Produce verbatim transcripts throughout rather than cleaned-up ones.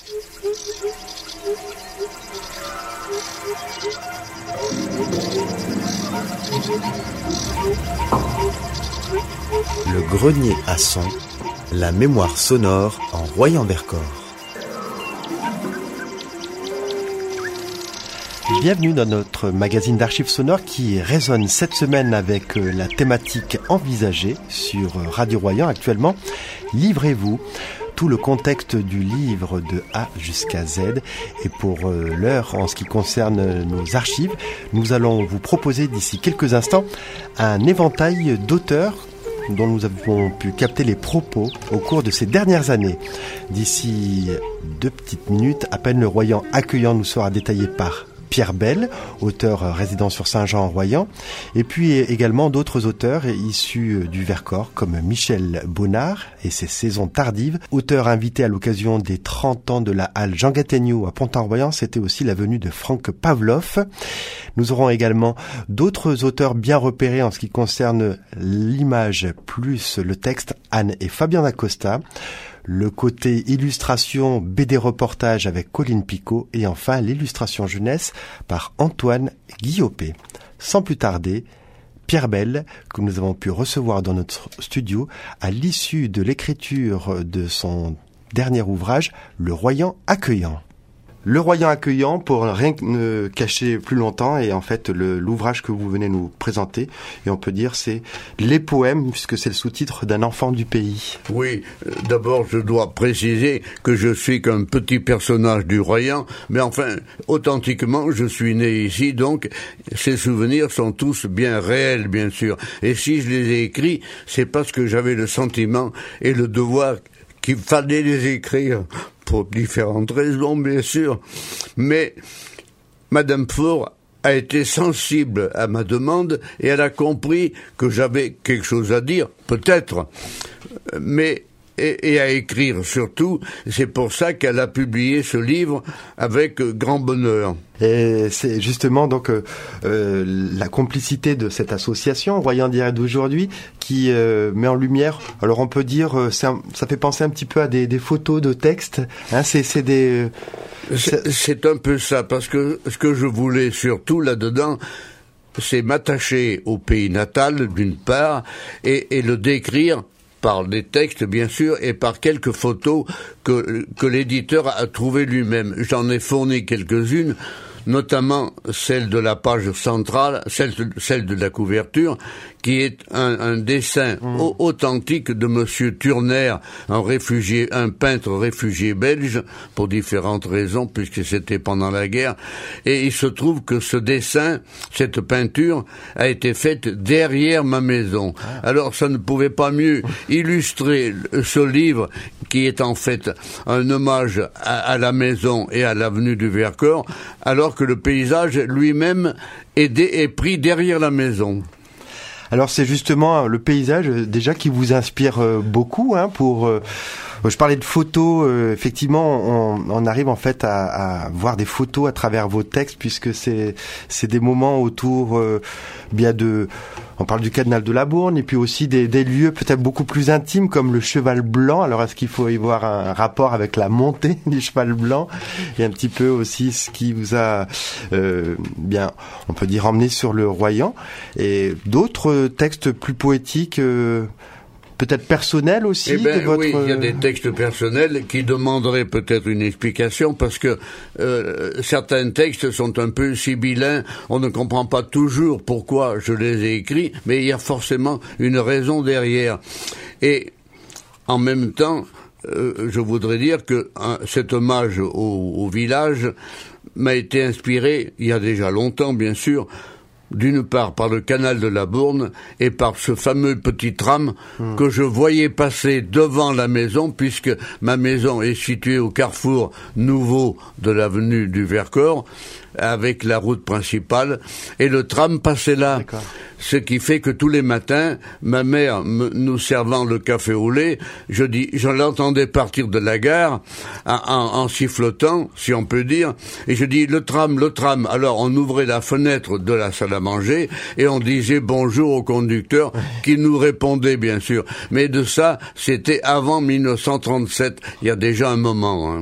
Le grenier à son, la mémoire sonore en Royan-Vercors. Bienvenue dans notre magazine d'archives sonores qui résonne cette semaine avec la thématique envisagée sur Radio Royan actuellement. Livrez-vous, tout le contexte du livre de A jusqu'à Z. Et pour l'heure, en ce qui concerne nos archives, nous allons vous proposer d'ici quelques instants un éventail d'auteurs dont nous avons pu capter les propos au cours de ces dernières années. D'ici deux petites minutes, à peine le Royan accueillant nous sera détaillé par Pierre Belle, auteur résident sur Saint-Jean-en-Royan, et puis également d'autres auteurs issus du Vercors comme Michel Bonnard et ses saisons tardives. Auteur invité à l'occasion des trente ans de la halle Jean Gategno à Pont-en-Royan, c'était aussi la venue de Franck Pavlov. Nous aurons également d'autres auteurs bien repérés en ce qui concerne l'image plus le texte, Anne et Fabien Dacosta. Le côté illustration, B D reportage avec Colline Picot et enfin l'illustration jeunesse par Antoine Guillopé. Sans plus tarder, Pierre Belle, que nous avons pu recevoir dans notre studio à l'issue de l'écriture de son dernier ouvrage, Le Royan accueillant. Le Royan accueillant, pour rien ne cacher plus longtemps, et en fait le, l'ouvrage que vous venez nous présenter, et on peut dire c'est les poèmes, puisque c'est le sous-titre d'un enfant du pays. Oui, d'abord je dois préciser que je suis qu'un petit personnage du Royan, mais enfin, authentiquement, je suis né ici, donc ces souvenirs sont tous bien réels, bien sûr. Et si je les ai écrits, c'est parce que j'avais le sentiment et le devoir qu'il fallait les écrire. Pour différentes raisons, bien sûr. Mais Madame Faure a été sensible à ma demande et elle a compris que j'avais quelque chose à dire, peut-être, mais et, et à écrire surtout. C'est pour ça qu'elle a publié ce livre avec grand bonheur. Et c'est justement donc euh, euh, la complicité de cette association Royan d'hier et d'aujourd'hui qui euh, met en lumière. Alors on peut dire, euh, c'est un, ça fait penser un petit peu à des, des photos de textes. Hein, c'est, c'est des. Euh, c'est, c'est un peu ça, parce que ce que je voulais surtout là-dedans, c'est m'attacher au pays natal d'une part et, et le décrire par des textes, bien sûr, et par quelques photos que, que l'éditeur a trouvées lui-même. J'en ai fourni quelques-unes, notamment celle de la page centrale, celle de, celle de la couverture, qui est un, un dessin mmh. au, authentique de Monsieur Turner, un réfugié, un peintre réfugié belge, pour différentes raisons, puisque c'était pendant la guerre. Et il se trouve que ce dessin, cette peinture, a été faite derrière ma maison. Ah. Alors ça ne pouvait pas mieux illustrer ce livre, qui est en fait un hommage à, à la maison et à l'avenue du Vercors, alors que le paysage lui-même est, dé, est pris derrière la maison. Alors c'est justement le paysage déjà qui vous inspire beaucoup, hein, pour... Euh, je parlais de photos, euh, effectivement, on, on arrive en fait à, à voir des photos à travers vos textes, puisque c'est c'est des moments autour euh, bien de... On parle du canal de la Bourne, et puis aussi des, des lieux peut-être beaucoup plus intimes, comme le Cheval Blanc. Alors est-ce qu'il faut y voir un rapport avec la montée du Cheval Blanc, et un petit peu aussi ce qui vous a, euh, bien, on peut dire, emmené sur le Royan, et d'autres textes plus poétiques, euh, peut-être personnel aussi. Eh ben, de votre... oui, il y a des textes personnels qui demanderaient peut-être une explication, parce que euh, certains textes sont un peu sibyllins, on ne comprend pas toujours pourquoi je les ai écrits, mais il y a forcément une raison derrière. Et en même temps, euh, je voudrais dire que hein, cet hommage au, au village m'a été inspiré, il y a déjà longtemps bien sûr, d'une part par le canal de la Bourne et par ce fameux petit tram mmh. que je voyais passer devant la maison, puisque ma maison est située au carrefour nouveau de l'avenue du Vercors, avec la route principale, et le tram passait là. D'accord. Ce qui fait que tous les matins, ma mère me, nous servant le café au lait, je dis, je l'entendais partir de la gare en, en, en sifflotant, si on peut dire, et je dis le tram, le tram. Alors on ouvrait la fenêtre de la salle à manger et on disait bonjour au conducteur, qui nous répondait bien sûr. Mais de ça, c'était avant mille neuf cent trente-sept, il y a déjà un moment. Hein.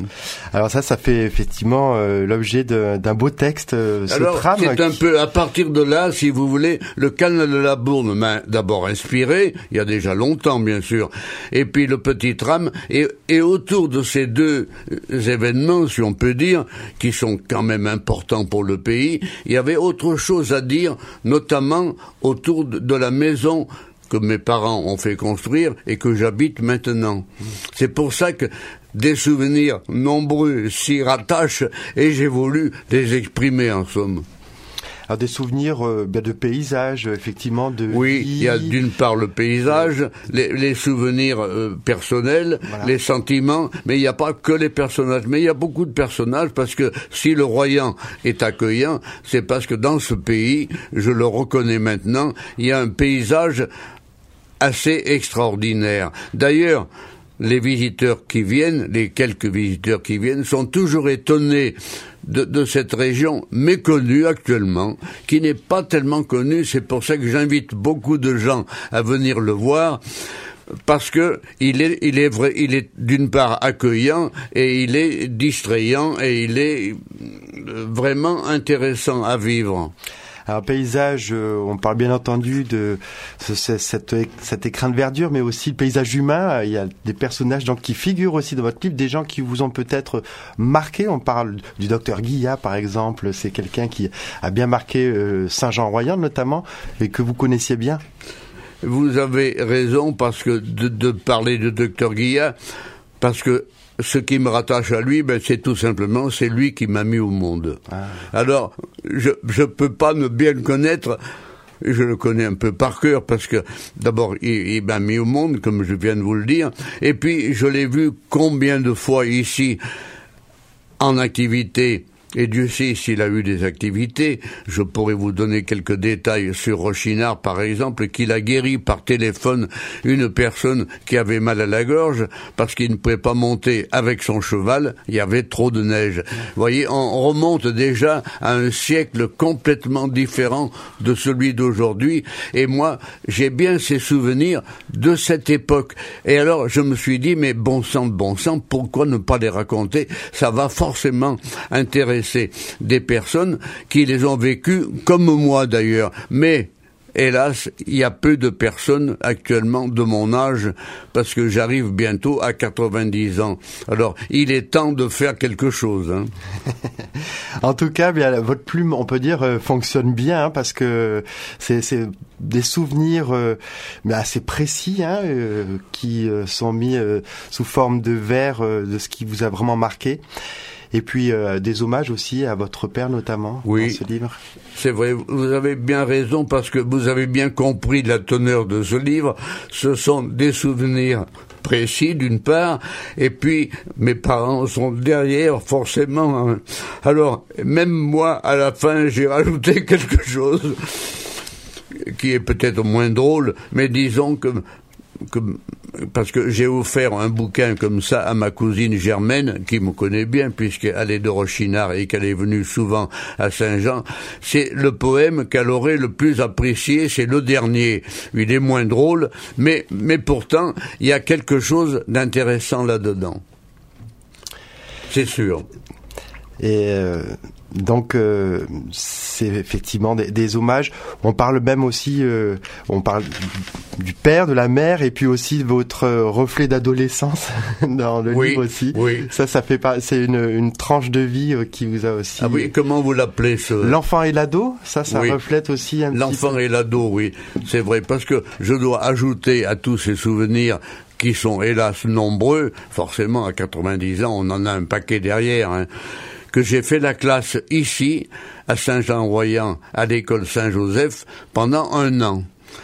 Alors ça, ça fait effectivement euh, l'objet de, d'un beau texte, euh, ce Alors, tram. c'est qui... un peu, à partir de là, si vous voulez, le canal de la Bourne m'a d'abord inspiré, il y a déjà longtemps, bien sûr, et puis le petit tram, et, et autour de ces deux événements, si on peut dire, qui sont quand même importants pour le pays, il y avait autre chose à dire, notamment autour de, de la maison que mes parents ont fait construire et que j'habite maintenant. C'est pour ça que des souvenirs nombreux s'y rattachent et j'ai voulu les exprimer en somme. Alors des souvenirs euh, de paysages, effectivement, de Oui, vie. il y a d'une part le paysage, les, les souvenirs euh, personnels, voilà. Les sentiments, mais il n'y a pas que les personnages. Mais il y a beaucoup de personnages parce que si le Royan est accueillant, c'est parce que dans ce pays, je le reconnais maintenant, il y a un paysage assez extraordinaire. D'ailleurs, les visiteurs qui viennent, les quelques visiteurs qui viennent, sont toujours étonnés de, de cette région méconnue actuellement, qui n'est pas tellement connue. C'est pour ça que j'invite beaucoup de gens à venir le voir, parce que il est, il est vrai, il est d'une part accueillant et il est distrayant et il est vraiment intéressant à vivre. Alors paysage, euh, on parle bien entendu de ce, ce, cette, cet écrin de verdure, mais aussi le paysage humain. Il y a des personnages donc qui figurent aussi dans votre livre, des gens qui vous ont peut-être marqué. On parle du docteur Guillat, par exemple. C'est quelqu'un qui a bien marqué euh, Saint-Jean-Royan notamment, et que vous connaissiez bien. Vous avez raison parce que de, de parler de docteur Guillat, parce que ce qui me rattache à lui, ben, c'est tout simplement, c'est lui qui m'a mis au monde. Ah. Alors, je je peux pas ne bien le connaître, je le connais un peu par cœur, parce que, d'abord, il, il m'a mis au monde, comme je viens de vous le dire, et puis, je l'ai vu combien de fois ici, en activité, et Dieu sait s'il a eu des activités. Je pourrais vous donner quelques détails sur Rochinard, par exemple, qu'il a guéri par téléphone une personne qui avait mal à la gorge parce qu'il ne pouvait pas monter avec son cheval, il y avait trop de neige. Vous voyez, on remonte déjà à un siècle complètement différent de celui d'aujourd'hui, et moi, j'ai bien ces souvenirs de cette époque. Et alors, je me suis dit, mais bon sang de bon sang, pourquoi ne pas les raconter? Ça va forcément intéresser des personnes qui les ont vécues, comme moi d'ailleurs, mais hélas, il y a peu de personnes actuellement de mon âge, parce que j'arrive bientôt à quatre-vingt-dix ans. Alors, il est temps de faire quelque chose. Hein. En tout cas, bien, votre plume, on peut dire, euh, fonctionne bien, hein, parce que c'est, c'est des souvenirs euh, mais assez précis, hein, euh, qui euh, sont mis euh, sous forme de vers euh, de ce qui vous a vraiment marqué. Et puis euh, des hommages aussi à votre père notamment, oui, dans ce livre. C'est vrai, vous avez bien raison parce que vous avez bien compris la teneur de ce livre. Ce sont des souvenirs précis d'une part, et puis mes parents sont derrière forcément. Hein. Alors même moi à la fin j'ai rajouté quelque chose qui est peut-être moins drôle, mais disons que Que, parce que j'ai offert un bouquin comme ça à ma cousine Germaine, qui me connaît bien puisqu'elle est de Rochinard et qu'elle est venue souvent à Saint-Jean. C'est le poème qu'elle aurait le plus apprécié, c'est le dernier. Il est moins drôle, mais, mais pourtant, il y a quelque chose d'intéressant là-dedans. C'est sûr. Et euh, donc euh, c'est effectivement des, des hommages. On parle même aussi, euh, on parle du père, de la mère, et puis aussi de votre reflet d'adolescence dans le oui, livre aussi. Oui. Ça, ça fait pas. C'est une, une tranche de vie euh, qui vous a aussi. Ah oui, comment vous l'appelez ce... L'enfant et l'ado. Ça, ça oui. reflète aussi un L'enfant petit peu. et l'ado, oui, c'est vrai, parce que je dois ajouter à tous ces souvenirs qui sont hélas nombreux. Forcément, à quatre-vingt-dix ans, on en a un paquet derrière. Hein. Que j'ai fait la classe ici, à Saint-Jean-Royan, à l'école Saint-Joseph, pendant un an.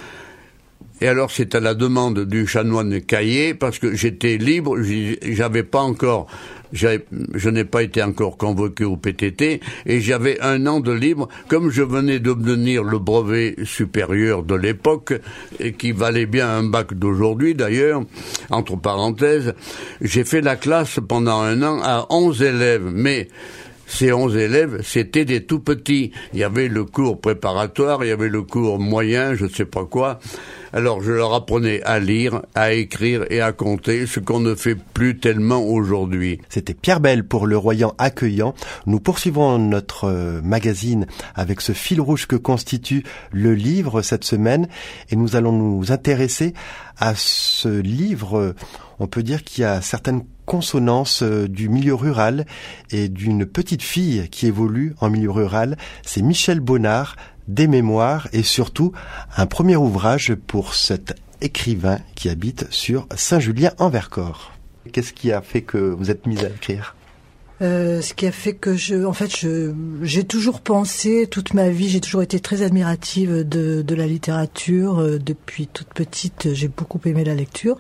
Et alors, c'est à la demande du chanoine Caillé, parce que j'étais libre, j'avais pas encore, j'avais, je n'ai pas été encore convoqué au P T T, et j'avais un an de libre, comme je venais d'obtenir le brevet supérieur de l'époque, et qui valait bien un bac d'aujourd'hui d'ailleurs, entre parenthèses, j'ai fait la classe pendant un an à onze élèves, mais ces onze élèves, c'était des tout petits. Il y avait le cours préparatoire, il y avait le cours moyen, je ne sais pas quoi. Alors je leur apprenais à lire, à écrire et à compter, ce qu'on ne fait plus tellement aujourd'hui. C'était Pierre Belle pour Le Royan accueillant. Nous poursuivons notre magazine avec ce fil rouge que constitue le livre cette semaine et nous allons nous intéresser à ce livre. On peut dire qu'il y a certaines consonances du milieu rural et d'une petite fille qui évolue en milieu rural. C'est Michel Bonnard, des mémoires et surtout un premier ouvrage pour cet écrivain qui habite sur Saint-Julien-en-Vercors. Qu'est-ce qui a fait que vous êtes mise à écrire ? Euh, ce qui a fait que je, en fait, je, j'ai toujours pensé toute ma vie, j'ai toujours été très admirative de, de la littérature. Euh, depuis toute petite, j'ai beaucoup aimé la lecture.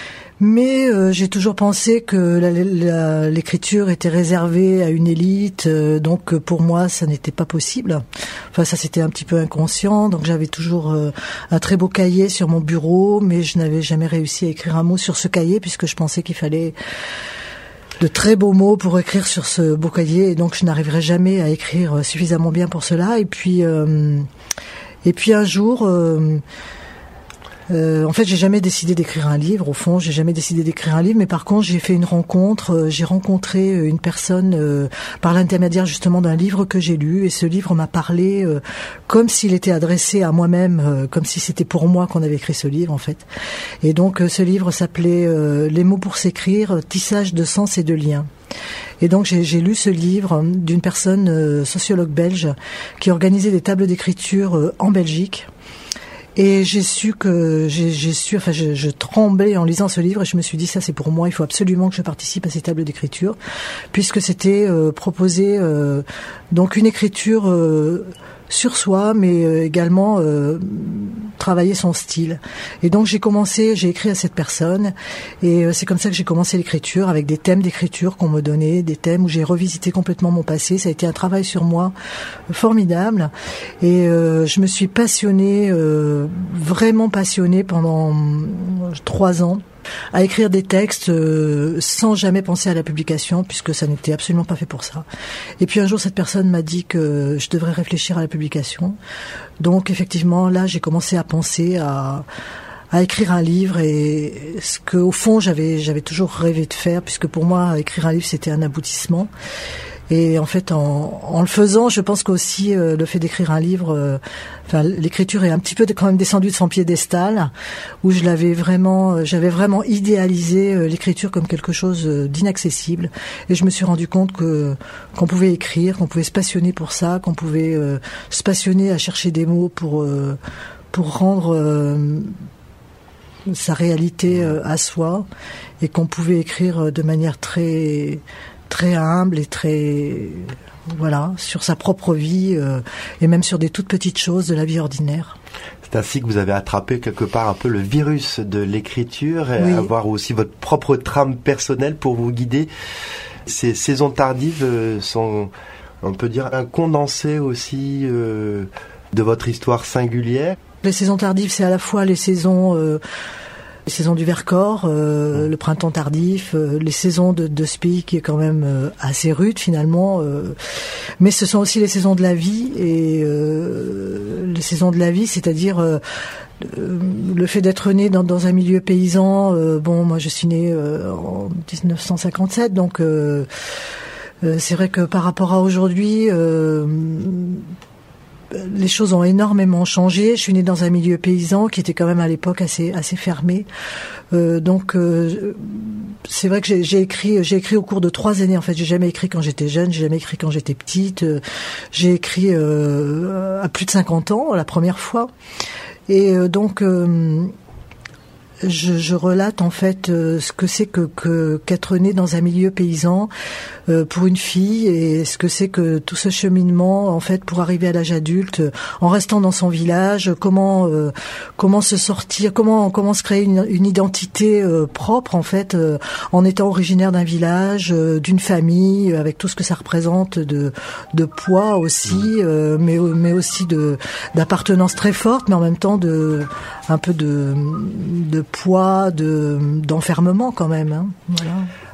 Mais euh, j'ai toujours pensé que la, la, l'écriture était réservée à une élite, euh, donc pour moi ça n'était pas possible. Enfin ça c'était un petit peu inconscient, donc j'avais toujours euh, un très beau cahier sur mon bureau, mais je n'avais jamais réussi à écrire un mot sur ce cahier puisque je pensais qu'il fallait de très beaux mots pour écrire sur ce beau cahier, et donc je n'arriverais jamais à écrire suffisamment bien pour cela. Et puis euh, et puis un jour. Euh, Euh, en fait, j'ai jamais décidé d'écrire un livre. Au fond, j'ai jamais décidé d'écrire un livre, mais par contre, j'ai fait une rencontre. Euh, j'ai rencontré une personne euh, par l'intermédiaire justement d'un livre que j'ai lu, et ce livre m'a parlé euh, comme s'il était adressé à moi-même, euh, comme si c'était pour moi qu'on avait écrit ce livre en fait. Et donc, euh, ce livre s'appelait euh, Les mots pour s'écrire, tissage de sens et de liens. Et donc j'ai, j'ai lu ce livre d'une personne euh, sociologue belge qui organisait des tables d'écriture euh, en Belgique. Et j'ai su que, j'ai, j'ai su, enfin, je, je tremblais en lisant ce livre et je me suis dit, ça c'est pour moi, il faut absolument que je participe à ces tables d'écriture, puisque c'était euh, proposé, euh, donc une écriture euh, sur soi, mais euh, également euh, travailler son style. Et donc j'ai commencé, j'ai écrit à cette personne, et euh, c'est comme ça que j'ai commencé l'écriture, avec des thèmes d'écriture qu'on me donnait, des thèmes où j'ai revisité complètement mon passé. Ça a été un travail sur moi euh, formidable, et euh, je me suis passionnée, euh, vraiment passionnée pendant euh, trois ans, à écrire des textes euh, sans jamais penser à la publication, puisque ça n'était absolument pas fait pour ça. Et puis un jour, cette personne m'a dit que je devrais réfléchir à la publication. Donc effectivement, là, j'ai commencé à penser à, à écrire un livre, et ce que, au fond, j'avais, j'avais toujours rêvé de faire, puisque pour moi, écrire un livre, c'était un aboutissement. Et en fait, en, en le faisant, je pense qu'aussi euh, le fait d'écrire un livre, euh, enfin l'écriture est un petit peu quand même descendue de son piédestal, où je l'avais vraiment, euh, j'avais vraiment idéalisé euh, l'écriture comme quelque chose euh, d'inaccessible. Et je me suis rendu compte que qu'on pouvait écrire, qu'on pouvait se passionner pour ça, qu'on pouvait euh, se passionner à chercher des mots pour euh, pour rendre euh, sa réalité euh, à soi, et qu'on pouvait écrire de manière très très humble et très, voilà, sur sa propre vie, euh, et même sur des toutes petites choses de la vie ordinaire. C'est ainsi que vous avez attrapé quelque part un peu le virus de l'écriture, et oui, avoir aussi votre propre trame personnelle pour vous guider. Ces saisons tardives sont, on peut dire, un condensé aussi euh, de votre histoire singulière. Les saisons tardives, c'est à la fois les saisons... Euh, les saisons du Vercors, euh, mmh. le printemps tardif, euh, les saisons de, de ce pays qui est quand même euh, assez rude finalement, euh, mais ce sont aussi les saisons de la vie, et euh, les saisons de la vie, c'est-à-dire euh, le fait d'être né dans, dans un milieu paysan. Euh, bon, moi je suis née euh, en dix-neuf cent cinquante-sept, donc euh, euh, c'est vrai que par rapport à aujourd'hui, euh, les choses ont énormément changé. Je suis née dans un milieu paysan qui était quand même à l'époque assez assez fermé. Euh, donc euh, c'est vrai que j'ai, j'ai écrit j'ai écrit au cours de trois années. En fait, j'ai jamais écrit quand j'étais jeune, j'ai jamais écrit quand j'étais petite. Euh, j'ai écrit euh, à plus de cinquante ans la première fois. Et euh, donc euh, Je, je relate en fait euh, ce que c'est que, que qu'être né dans un milieu paysan euh, pour une fille, et ce que c'est que tout ce cheminement en fait pour arriver à l'âge adulte euh, en restant dans son village, comment euh, comment se sortir, comment comment se créer une, une identité euh, propre en fait euh, en étant originaire d'un village, euh, d'une famille, avec tout ce que ça représente de de poids aussi, euh, mais mais aussi de d'appartenance très forte, mais en même temps de un peu de de poids, de d'enfermement quand même. Hein. Voilà.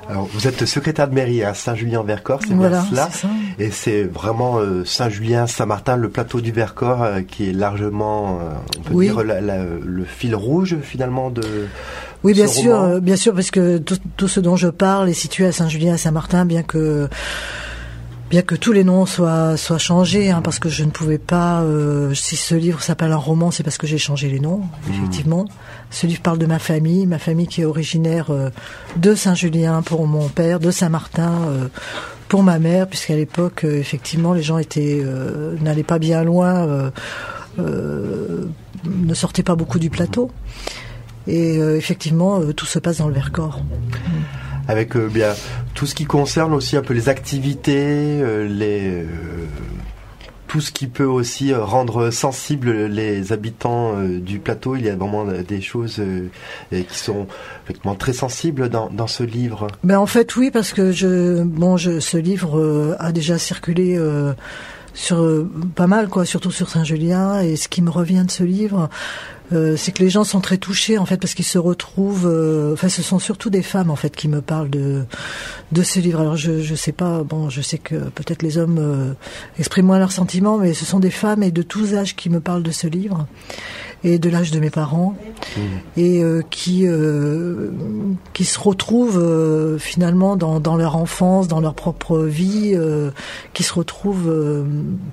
Alors, vous êtes secrétaire de mairie à Saint-Julien-Vercors, c'est voilà, bien cela. C'est ça. Et c'est vraiment euh, Saint-Julien, Saint-Martin, le plateau du Vercors euh, qui est largement, euh, on peut oui. dire, la, la, le fil rouge finalement de. Oui, bien ce sûr, roman. euh, bien sûr, parce que tout, tout ce dont je parle est situé à Saint-Julien, à Saint-Martin, bien que. Bien que tous les noms soient soient changés, hein, parce que je ne pouvais pas. Euh, si ce livre s'appelle un roman, c'est parce que j'ai changé les noms, effectivement. Mmh. Ce livre parle de ma famille, ma famille qui est originaire euh, de Saint-Julien pour mon père, de Saint-Martin euh, pour ma mère, puisqu'à l'époque, euh, effectivement, les gens étaient euh, n'allaient pas bien loin, euh, euh, ne sortaient pas beaucoup du plateau, et euh, effectivement, euh, tout se passe dans le Vercors. Mmh. Avec euh, bien tout ce qui concerne aussi un peu les activités, euh, les euh, tout ce qui peut aussi euh, rendre sensibles les habitants euh, du plateau. Il y a vraiment des choses euh, qui sont effectivement très sensibles dans, dans ce livre. Ben en fait oui, parce que je bon je ce livre euh, a déjà circulé euh, sur euh, pas mal quoi, surtout sur Saint-Julien, et ce qui me revient de ce livre. Euh, c'est que les gens sont très touchés en fait parce qu'ils se retrouvent. Euh, enfin, ce sont surtout des femmes en fait qui me parlent de de ce livre. Alors je je sais pas. Bon, je sais que peut-être les hommes euh, expriment moins leurs sentiments, mais ce sont des femmes et de tous âges qui me parlent de ce livre et de l'âge de mes parents mmh. et euh, qui euh, qui se retrouvent euh, finalement dans dans leur enfance, dans leur propre vie, euh, qui se retrouvent. Euh,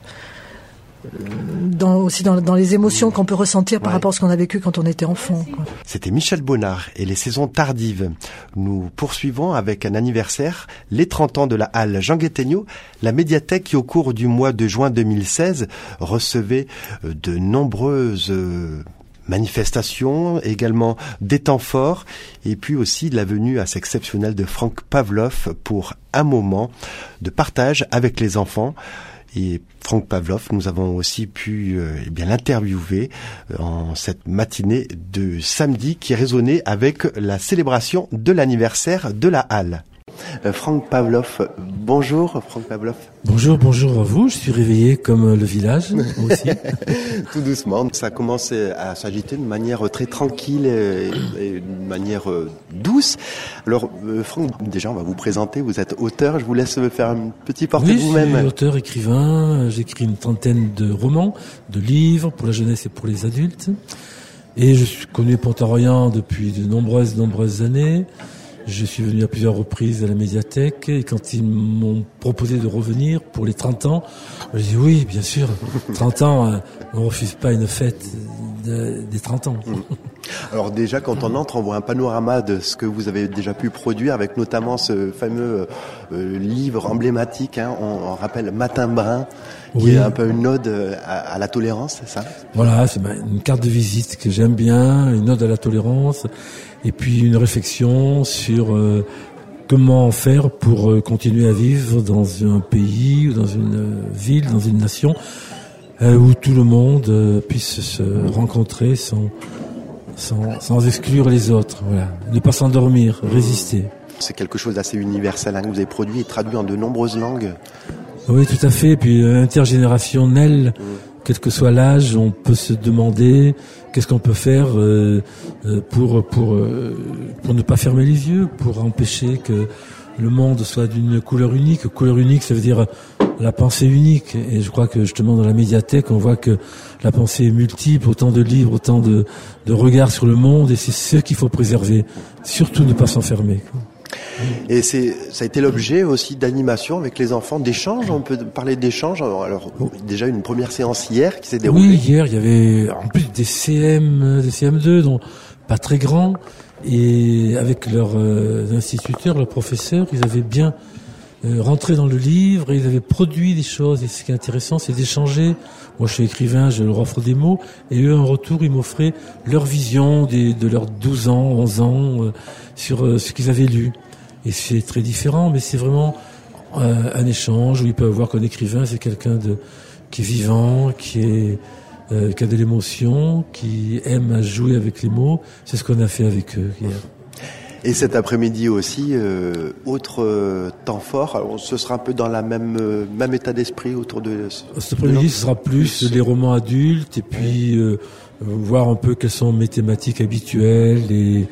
Dans, aussi dans, dans les émotions qu'on peut ressentir par ouais. rapport à ce qu'on a vécu quand on était enfant, quoi. C'était Michel Bonnard et les saisons tardives. Nous poursuivons avec un anniversaire, les trente ans de la Halle Jean Guettegno, la médiathèque qui au cours du mois de juin deux mille seize recevait de nombreuses manifestations, également des temps forts, et puis aussi la venue assez exceptionnelle de Franck Pavlov pour un moment de partage avec les enfants. Et Franck Pavlov, nous avons aussi pu euh, eh bien l'interviewer euh, en cette matinée de samedi qui résonnait avec la célébration de l'anniversaire de la Halle. Euh, Franck Pavlov, bonjour Franck Pavlov. Bonjour, bonjour à vous, je suis réveillé comme le village aussi. Tout doucement, ça commence à s'agiter de manière très tranquille et, et de manière douce. Alors euh, Franck, déjà on va vous présenter, vous êtes auteur, je vous laisse faire un petit portrait oui, de vous-même. Oui, je suis auteur, écrivain, j'écris une trentaine de romans, de livres pour la jeunesse et pour les adultes. Et je suis connu Pont-à-Royan depuis de nombreuses, nombreuses années. Je suis venu à plusieurs reprises à la médiathèque et quand ils m'ont proposé de revenir pour les trente ans, j'ai dit oui, bien sûr, trente ans, on ne refuse pas une fête de, des trente ans. Alors déjà, quand on entre, on voit un panorama de ce que vous avez déjà pu produire, avec notamment ce fameux euh, livre emblématique, hein, on, on rappelle Matin Brun, qui oui. est un peu une ode à, à la tolérance, c'est ça ? Voilà, c'est une carte de visite que j'aime bien, une ode à la tolérance, et puis une réflexion sur euh, comment faire pour euh, continuer à vivre dans un pays ou dans une euh, ville, dans une nation, euh, où tout le monde euh, puisse se rencontrer sans, sans, sans exclure les autres. Voilà, ne pas s'endormir, résister. C'est quelque chose d'assez universel, hein, que vous avez produit et traduit en de nombreuses langues. Oui, tout à fait. Et puis euh, intergénérationnel, mmh. quel que soit l'âge, on peut se demander qu'est-ce qu'on peut faire euh, pour pour euh, pour ne pas fermer les yeux, pour empêcher que le monde soit d'une couleur unique. Couleur unique, ça veut dire la pensée unique. Et je crois que justement dans la médiathèque, on voit que la pensée est multiple, autant de livres, autant de de regards sur le monde, et c'est ce qu'il faut préserver. Surtout ne pas s'enfermer. Et c'est, ça a été l'objet aussi d'animation avec les enfants, d'échanges. On peut parler d'échanges. Alors, alors déjà une première séance hier qui s'est déroulée. Oui, hier il y avait en plus des C M, des C M deux, donc pas très grands, et avec leurs euh, instituteurs, leurs professeurs, ils avaient bien euh, rentré dans le livre et ils avaient produit des choses. Et ce qui est intéressant, c'est d'échanger. Moi, je suis écrivain, je leur offre des mots, et eux, en retour, ils m'offraient leur vision des, de leurs douze ans, onze ans, euh, sur euh, ce qu'ils avaient lu. Et c'est très différent, mais c'est vraiment euh, un échange où ils peuvent voir qu'un écrivain, c'est quelqu'un de qui est vivant, qui est euh, qui a de l'émotion, qui aime à jouer avec les mots. C'est ce qu'on a fait avec eux hier. Et cet après-midi aussi, euh, autre euh, temps fort. Alors, ce sera un peu dans la même euh, même état d'esprit autour de. Cet après-midi, ce sera plus, plus les romans adultes et puis euh, voir un peu quelles sont mes thématiques habituelles et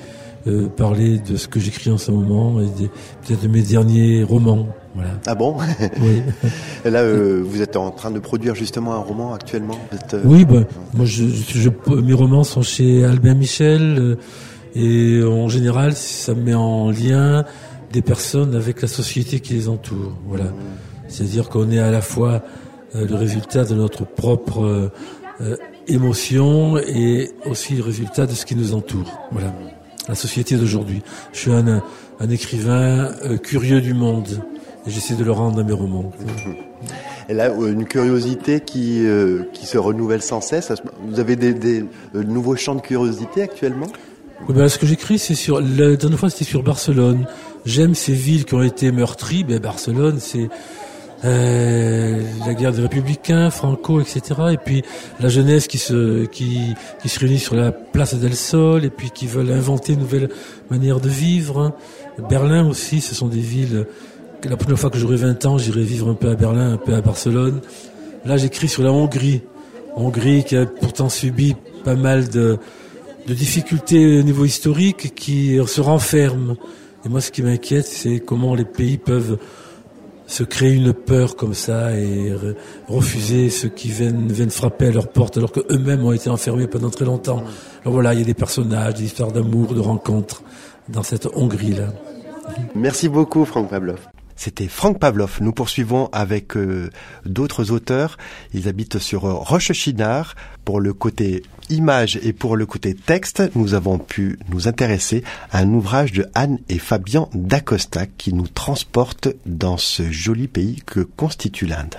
euh, parler de ce que j'écris en ce moment et des, peut-être de mes derniers romans. Voilà. Ah bon? Oui. Et là, euh, vous êtes en train de produire justement un roman actuellement? Vous êtes, euh... Oui, ben, moi, je, je, je, mes romans sont chez Albin Michel euh, et en général, ça me met en lien des personnes avec la société qui les entoure. Voilà. Mmh. C'est-à-dire qu'on est à la fois euh, le résultat de notre propre euh, euh, émotion et aussi le résultat de ce qui nous entoure. Voilà. La société d'aujourd'hui. Je suis un, un écrivain euh, curieux du monde et j'essaie de le rendre dans mes romans. Et là, une curiosité qui euh, qui se renouvelle sans cesse. Vous avez des, des euh, nouveaux champs de curiosité actuellement? Oui, ben, ce que j'écris, c'est sur, la dernière fois, c'était sur Barcelone. J'aime ces villes qui ont été meurtries. Ben, Barcelone, c'est, euh, la guerre des républicains, Franco, et cetera. Et puis, la jeunesse qui se, qui, qui se réunit sur la place del Sol et puis qui veulent inventer une nouvelle manière de vivre. Hein. Berlin aussi, ce sont des villes, la première fois que j'aurai vingt ans, j'irai vivre un peu à Berlin, un peu à Barcelone. Là, j'écris sur la Hongrie. Hongrie qui a pourtant subi pas mal de, de difficultés au niveau historique, qui se renferment. Et moi, ce qui m'inquiète, c'est comment les pays peuvent se créer une peur comme ça et refuser ceux qui viennent, viennent frapper à leur porte alors qu'eux-mêmes ont été enfermés pendant très longtemps. Alors voilà, il y a des personnages, des histoires d'amour, de rencontres dans cette Hongrie-là. Merci beaucoup, Franck Pavlov. C'était Franck Pavlov. Nous poursuivons avec euh, d'autres auteurs. Ils habitent sur euh, Roche-Chinard. Pour le côté image et pour le côté texte, nous avons pu nous intéresser à un ouvrage de Anne et Fabien Dacosta qui nous transporte dans ce joli pays que constitue l'Inde.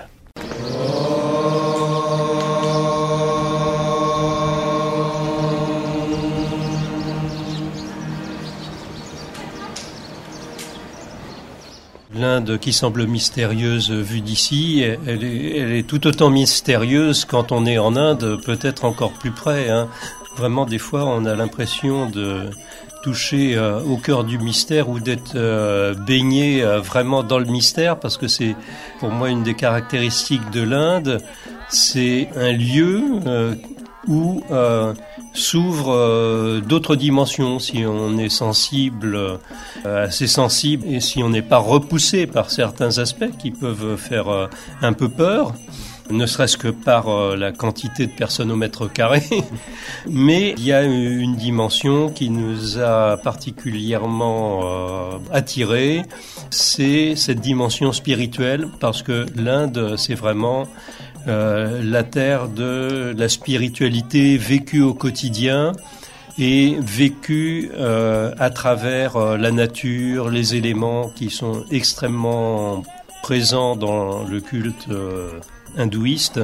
L'Inde qui semble mystérieuse vue d'ici, elle est, elle est tout autant mystérieuse quand on est en Inde, peut-être encore plus près. Hein. Vraiment, des fois, on a l'impression de toucher euh, au cœur du mystère ou d'être euh, baigné euh, vraiment dans le mystère, parce que c'est, pour moi, une des caractéristiques de l'Inde. C'est un lieu euh, où euh, s'ouvrent euh, d'autres dimensions, si on est sensible, euh, assez sensible, et si on n'est pas repoussé par certains aspects qui peuvent faire euh, un peu peur, ne serait-ce que par euh, la quantité de personnes au mètre carré. Mais il y a une dimension qui nous a particulièrement euh, attirés, c'est cette dimension spirituelle, parce que l'Inde, c'est vraiment Euh, la terre de la spiritualité vécue au quotidien et vécue euh, à travers euh, la nature, les éléments qui sont extrêmement présents dans le culte euh, hindouiste.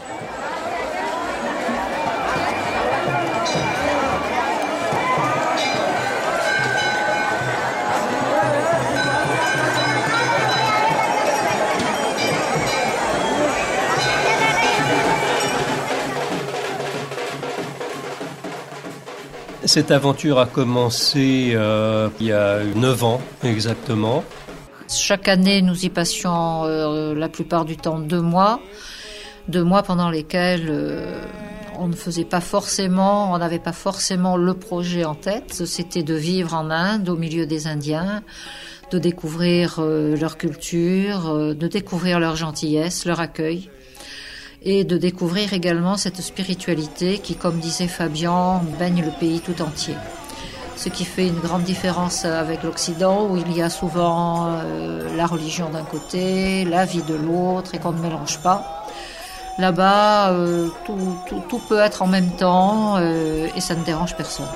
Cette aventure a commencé euh, il y a neuf ans exactement. Chaque année, nous y passions euh, la plupart du temps deux mois. Deux mois pendant lesquels euh, on ne faisait pas forcément, on n'avait pas forcément le projet en tête. C'était de vivre en Inde, au milieu des Indiens, de découvrir euh, leur culture, euh, de découvrir leur gentillesse, leur accueil. Et de découvrir également cette spiritualité qui, comme disait Fabien, baigne le pays tout entier. Ce qui fait une grande différence avec l'Occident, où il y a souvent euh, la religion d'un côté, la vie de l'autre, et qu'on ne mélange pas. Là-bas, euh, tout, tout, tout peut être en même temps, euh, et ça ne dérange personne.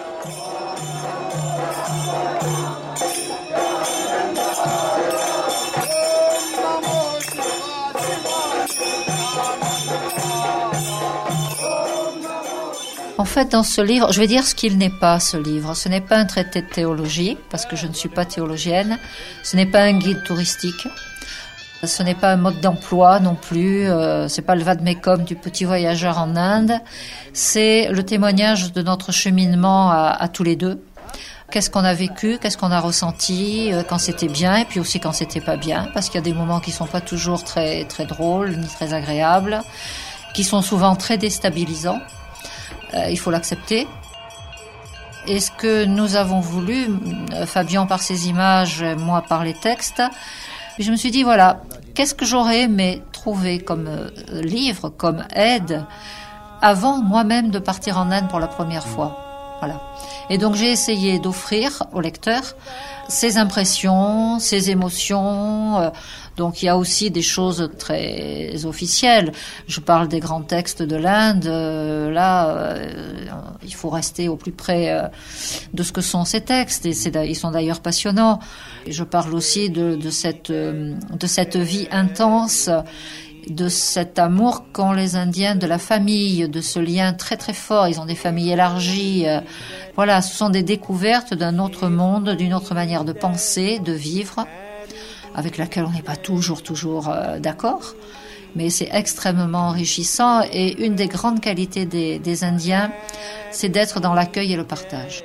En fait, dans ce livre, je vais dire ce qu'il n'est pas, ce livre. Ce n'est pas un traité de théologie, parce que je ne suis pas théologienne. Ce n'est pas un guide touristique. Ce n'est pas un mode d'emploi non plus. Euh, c'est pas le vade-mecum du petit voyageur en Inde. C'est le témoignage de notre cheminement à, à tous les deux. Qu'est-ce qu'on a vécu, qu'est-ce qu'on a ressenti euh, quand c'était bien, et puis aussi quand c'était pas bien, parce qu'il y a des moments qui sont pas toujours très très drôles ni très agréables, qui sont souvent très déstabilisants. Euh, il faut l'accepter. Et ce que nous avons voulu, Fabien par ses images, moi par les textes, je me suis dit, voilà, qu'est-ce que j'aurais aimé trouver comme livre, comme aide, avant moi-même de partir en Inde pour la première fois. Voilà. Et donc j'ai essayé d'offrir au lecteur ses impressions, ses émotions. Donc il y a aussi des choses très officielles. Je parle des grands textes de l'Inde. Là, euh, il faut rester au plus près euh, de ce que sont ces textes. Et c'est, ils sont d'ailleurs passionnants. Et je parle aussi de, de cette euh, de cette vie intense, de cet amour qu'ont les Indiens de la famille, de ce lien très très fort. Ils ont des familles élargies. Voilà, ce sont des découvertes d'un autre monde, d'une autre manière de penser, de vivre, avec laquelle on n'est pas toujours toujours euh, d'accord. Mais c'est extrêmement enrichissant. Et une des grandes qualités des, des Indiens, c'est d'être dans l'accueil et le partage.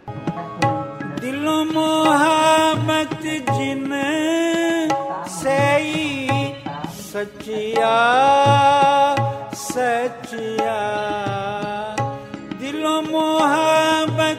Sachiya, sachiya, dilo mohabbat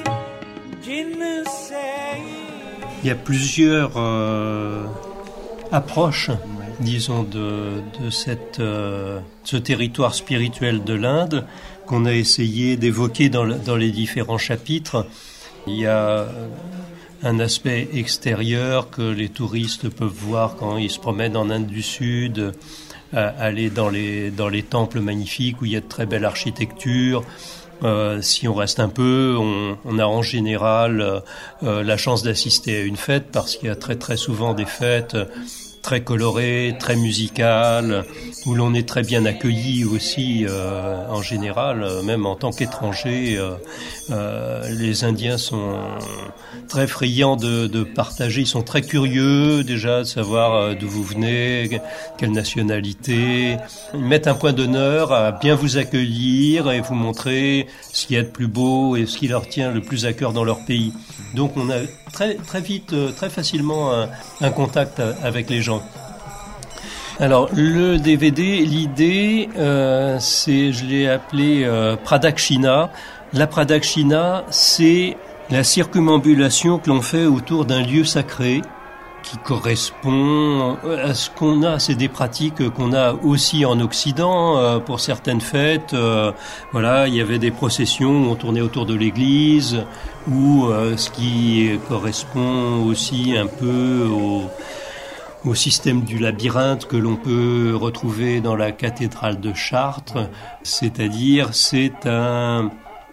jin se. Il y a plusieurs euh, approches, disons, de, de cette, euh, ce territoire spirituel de l'Inde qu'on a essayé d'évoquer dans, le, dans les différents chapitres. Il y a un aspect extérieur que les touristes peuvent voir quand ils se promènent en Inde du Sud, euh, aller dans les, dans les temples magnifiques où il y a de très belle architecture. Euh, si on reste un peu, on, on a en général euh, la chance d'assister à une fête, parce qu'il y a très très souvent des fêtes très colorées, très musicales, où l'on est très bien accueilli aussi euh, en général, même en tant qu'étranger. Euh, euh, les Indiens sont très friands de, de partager, ils sont très curieux déjà de savoir d'où vous venez, quelle nationalité. Ils mettent un point d'honneur à bien vous accueillir et vous montrer ce qu'il y a de plus beau et ce qui leur tient le plus à cœur dans leur pays. Donc on a très très vite, très facilement un, un contact avec les gens. Alors le D V D, l'idée, euh, c'est, je l'ai appelé euh, Pradakshina. La Pradakshina, c'est la circumambulation que l'on fait autour d'un lieu sacré qui correspond à ce qu'on a. C'est des pratiques qu'on a aussi en Occident euh, pour certaines fêtes. Euh, voilà, il y avait des processions où on tournait autour de l'église, ou euh, ce qui correspond aussi un peu au, au système du labyrinthe que l'on peut retrouver dans la cathédrale de Chartres. C'est-à-dire, c'est un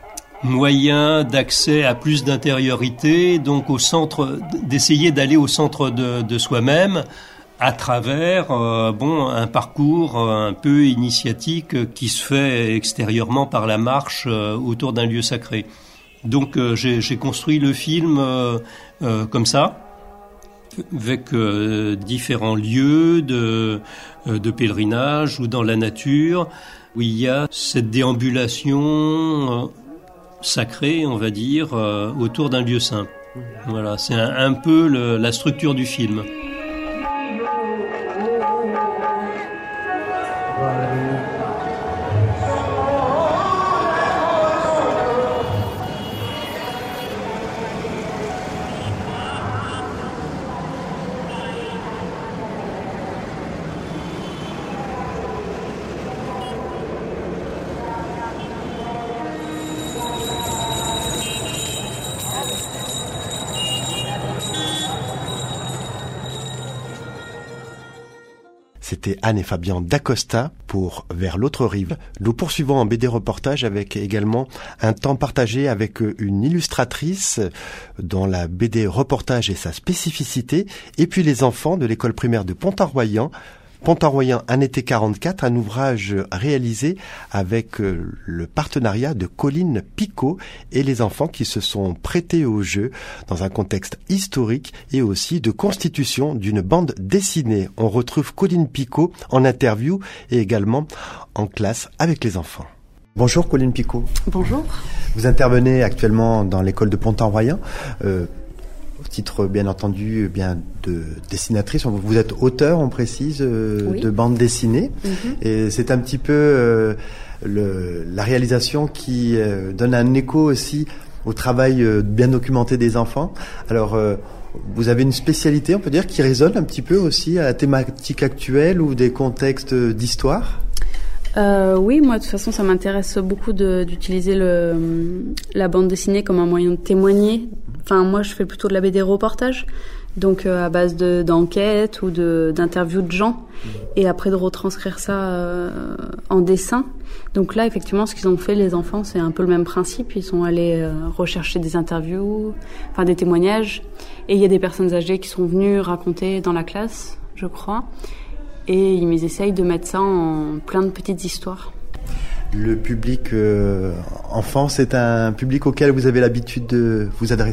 moyen d'accès à plus d'intériorité, donc au centre, d'essayer d'aller au centre de, de soi-même à travers euh, bon un parcours euh, un peu initiatique qui se fait extérieurement par la marche euh, autour d'un lieu sacré. Donc euh, j'ai, j'ai construit le film euh, euh, comme ça, avec euh, différents lieux de, euh, de pèlerinage ou dans la nature, où il y a cette déambulation euh, sacré, on va dire, euh, autour d'un lieu saint. Voilà, c'est un, un peu le, la structure du film. C'était Anne et Fabien d'Acosta pour Vers l'autre rive. Nous poursuivons en B D reportage avec également un temps partagé avec une illustratrice dont la B D reportage est sa spécificité, et puis les enfants de l'école primaire de Pont-en-Royan. Pont-en-Royan, un été quarante-quatre, un ouvrage réalisé avec le partenariat de Colline Picot et les enfants qui se sont prêtés au jeu dans un contexte historique et aussi de constitution d'une bande dessinée. On retrouve Colline Picot en interview et également en classe avec les enfants. Bonjour Colline Picot. Bonjour. Vous intervenez actuellement dans l'école de Pont-en-Royan. Euh, Au titre, bien entendu, bien de dessinatrice. Vous êtes auteur, on précise, euh, oui. de bande dessinée. Mm-hmm. Et c'est un petit peu euh, le, la réalisation qui euh, donne un écho aussi au travail euh, bien documenté des enfants. Alors, euh, vous avez une spécialité, on peut dire, qui résonne un petit peu aussi à la thématique actuelle ou des contextes d'histoire ? Euh, oui, moi de toute façon ça m'intéresse beaucoup de, d'utiliser le, la bande dessinée comme un moyen de témoigner. Enfin moi je fais plutôt de la B D reportage, donc euh, à base de, d'enquêtes ou de, d'interviews de gens, et après de retranscrire ça euh, en dessin. Donc là effectivement ce qu'ils ont fait les enfants c'est un peu le même principe, ils sont allés euh, rechercher des interviews, enfin des témoignages, et il y a des personnes âgées qui sont venues raconter dans la classe, je crois. Et ils essayent de mettre ça en plein de petites histoires. Le public euh, enfant, c'est un public auquel vous avez l'habitude de vous adresser ?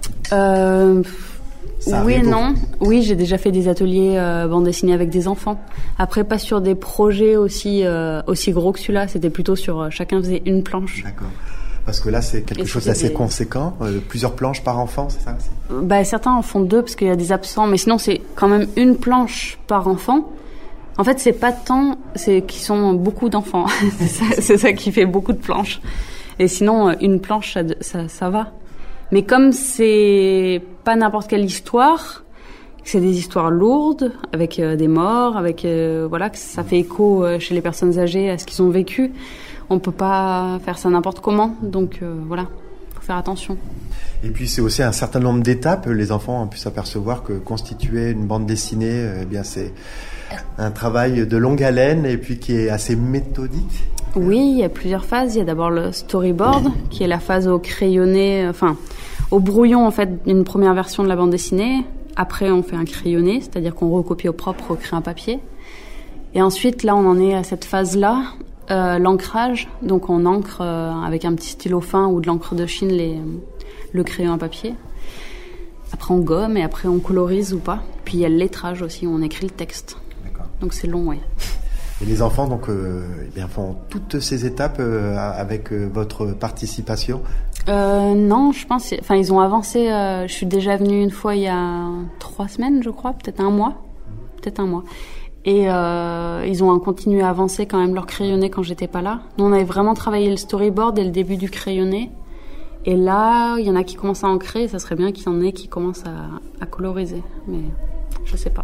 euh, Oui et non. Oui, j'ai déjà fait des ateliers euh, bande dessinée avec des enfants. Après, pas sur des projets aussi, euh, aussi gros que celui-là. C'était plutôt sur... Euh, chacun faisait une planche. D'accord. Parce que là, c'est quelque et chose d'assez des... conséquent. Euh, plusieurs planches par enfant, c'est ça aussi ? Bah, certains en font deux parce qu'il y a des absents. Mais sinon, c'est quand même une planche par enfant. En fait, c'est pas tant, c'est qu'ils sont beaucoup d'enfants. c'est, ça, c'est ça qui fait beaucoup de planches. Et sinon, une planche, ça, ça, ça va. Mais comme c'est pas n'importe quelle histoire, c'est des histoires lourdes, avec euh, des morts, avec euh, voilà, que ça fait écho euh, chez les personnes âgées à ce qu'ils ont vécu. On peut pas faire ça n'importe comment. Donc euh, voilà, faut faire attention. Et puis c'est aussi un certain nombre d'étapes. Les enfants ont pu s'apercevoir que constituer une bande dessinée, eh bien c'est un travail de longue haleine et puis qui est assez méthodique. Oui, il y a plusieurs phases. Il y a d'abord le storyboard, qui est la phase au crayonné, enfin au brouillon en fait, d'une première version de la bande dessinée. Après, on fait un crayonné, c'est-à-dire qu'on recopie au propre au crayon à papier. Et ensuite, là, on en est à cette phase-là, euh, l'ancrage. Donc, on encre euh, avec un petit stylo fin ou de l'encre de Chine les, le crayon à papier. Après, on gomme et après, on colorise ou pas. Puis, il y a le lettrage aussi, où on écrit le texte. D'accord. Donc, c'est long, oui. Et les enfants donc euh, eh bien, font toutes ces étapes euh, avec euh, votre participation ? euh, Non, je pense. Enfin, ils ont avancé. Euh, je suis déjà venue une fois il y a trois semaines, je crois, peut-être un mois, peut-être un mois. Et euh, ils ont continué à avancer quand même leur crayonné quand j'étais pas là. Nous, on avait vraiment travaillé le storyboard dès le début du crayonné. Et là, il y en a qui commencent à ancrer. Et ça serait bien qu'il y en ait qui commencent à, à coloriser, mais je sais pas.